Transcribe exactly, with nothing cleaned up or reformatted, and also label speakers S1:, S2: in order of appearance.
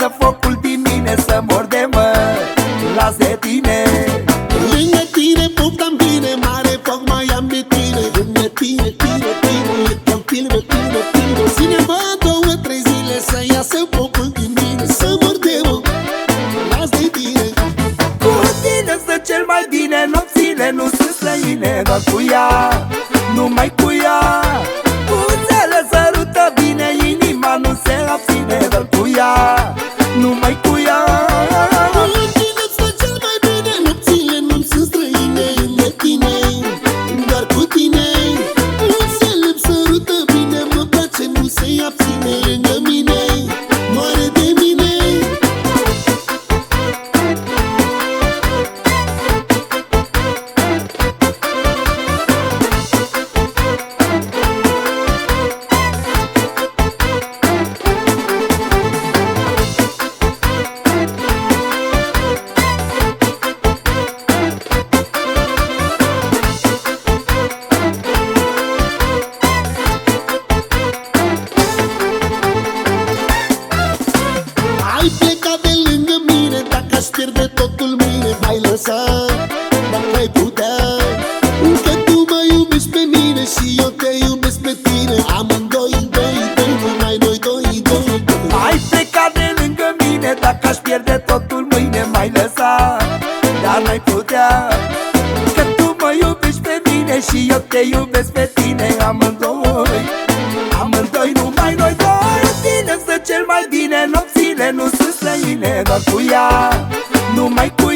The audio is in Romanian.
S1: ardă focul din mine, să mor de mă las de tine.
S2: Lângă tine puptam bine, mare foc mai am de tine. Lângă tine, tine, tine, e tranquil, tine, tine. Ține-mă două, trei zile să iasă focul din mine, să mor de mă las de tine.
S1: Cu tine stă cel mai bine, nopțile nu sunt străine, doar cu ea, numai cu ea. Buzele sărută bine, inima nu se abține, doar cu ea, numai cu ea.
S2: Cu tine stă cel mai bine, nopțile nu sunt străine, lângă tine, doar cu tine. Buzele-mi sărută bine, mă place, nu se abține, lângă mine, moare de mine. Ai plecat de lângă mine, dacă aș pierde totul mâine, m-ai lăsat, dacă ai putea. Că tu mă iubești pe mine și eu te iubesc pe tine, amândoi, doi, doi, numai noi doi, doi, doi.
S1: Ai plecat de lângă mine, dacă aș pierde totul mâine, m-ai lăsat, dar n-ai putea. Că tu mă iubești pe mine și eu te iubesc pe tine, amândoi, amândoi, numai noi doi. Tine stă cel mai bine, nopțile nu sunt străine, doar cu ea, numai cu